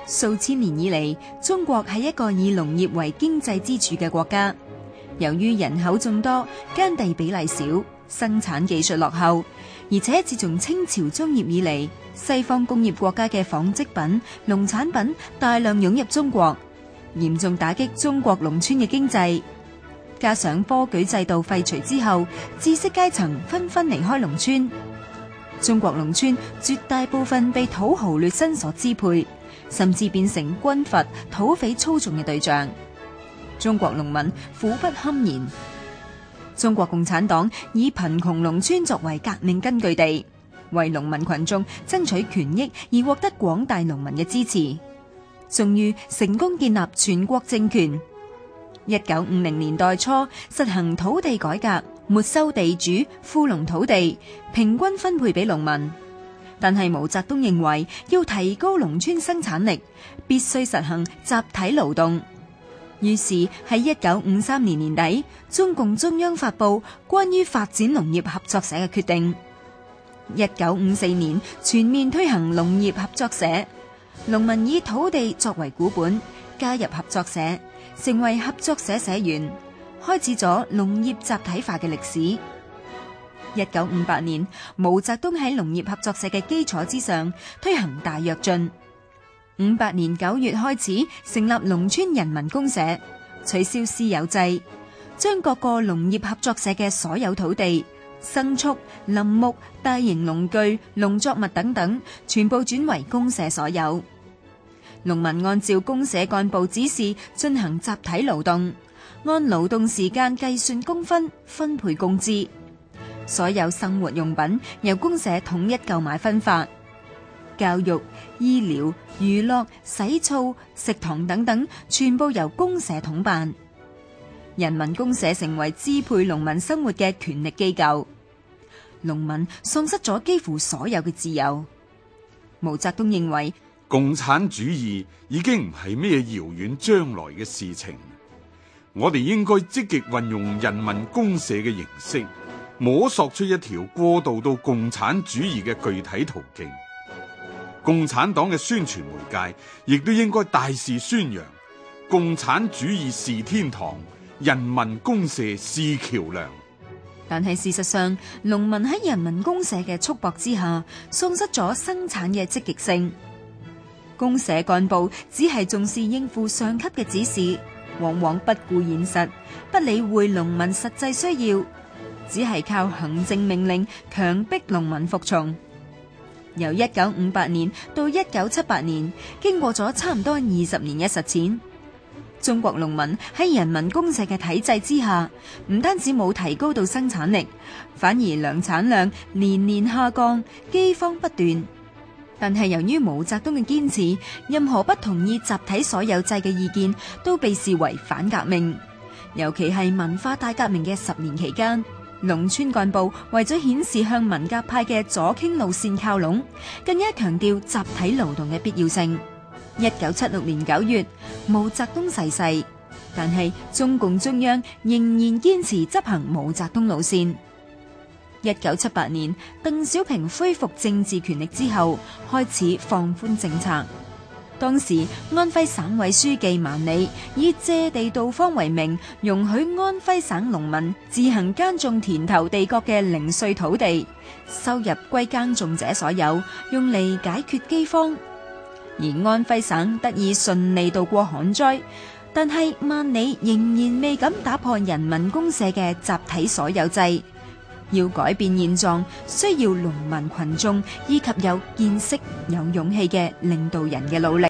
數千年以嚟，中國係一個以農業為經濟支柱嘅國家。由於人口眾多，耕地比例少，生產技術落後，而且自從清朝中葉以嚟，西方工業國家嘅紡織品、農產品大量湧入中國，嚴重打擊中國農村嘅經濟。加上科舉制度廢除之後，知識階層紛紛離開農村，中國農村絕大部分被土豪劣紳所支配，甚至變成軍閥、土匪操縱嘅對象。中國農民苦不堪言。中國共產黨以貧窮農村作為革命根據地，為農民群眾爭取權益而獲得廣大農民嘅支持，終於成功建立全國政權。1950年代初實行土地改革，沒收地主、富農土地，平均分配俾農民。但係毛澤東認為要提高農村生產力，必須實行集體勞動。於是喺1953年年底，中共中央發布關於發展農業合作社嘅決定。1954年全面推行農業合作社，農民以土地作為股本，加入合作社，成為合作社社員，開始咗農業集體化嘅歷史。1958年，毛澤東喺農業合作社嘅基礎之上推行大躍進。58年9月開始成立農村人民公社，取消私有制，將各個農業合作社嘅所有土地、牲畜、林木、大型農具、農作物等等，全部轉為公社所有。農民按照公社幹部指示進行集體勞動，按勞動時間計算工分，分配工資。所有生活用品由公社統一購買分發。教育、醫療、娛樂、洗澡、食堂等等，全部由公社統辦。人民公社成為支配農民生活嘅權力機構，農民喪失咗幾乎所有嘅自由。毛澤東認為， 共產主義已經唔係咩遙遠將來嘅事情，我哋應該積極運用人民公社嘅形式，摸索出一條過渡到共產主義嘅具體途徑。共產黨嘅宣傳媒介亦都應該大肆宣揚共產主義是天堂，人民公社是橋樑。 但係事實上，農民喺人民公社嘅束縛之下，喪失咗生產嘅積極性。公社幹部只係重視應付上級嘅指示，往往不顧現實，不理會農民實際需要，只係靠行政命令強迫農民服從。由1958年到1978年，經過咗差唔多20年嘅實踐，中國農民喺人民公社嘅體制之下，唔單止冇提高到生產力，反而糧產量年年下降，饑荒不斷。但係由於毛澤東嘅堅持，任何不同意集體所有制嘅意見都被視為反革命。尤其係文化大革命嘅10年期間，農村幹部為咗顯示向文革派嘅左傾路線靠攏，更加強調集體勞動嘅必要性。1976年9月，毛澤東逝世，但係中共中央仍然堅持執行毛澤東路線。1978年，鄧小平恢復政治權力之後，開始放寬政策。當時安徽省委書記萬里以借地盜荒為名，容許安徽省農民自行耕種田頭地角嘅零碎土地，收入歸耕種者所有，用嚟解決饑荒。而安徽省得以順利度過旱災，但係萬里仍然未敢打破人民公社嘅集體所有制。要改變現狀，需要農民群眾以及有見識、有勇氣嘅領導人嘅努力。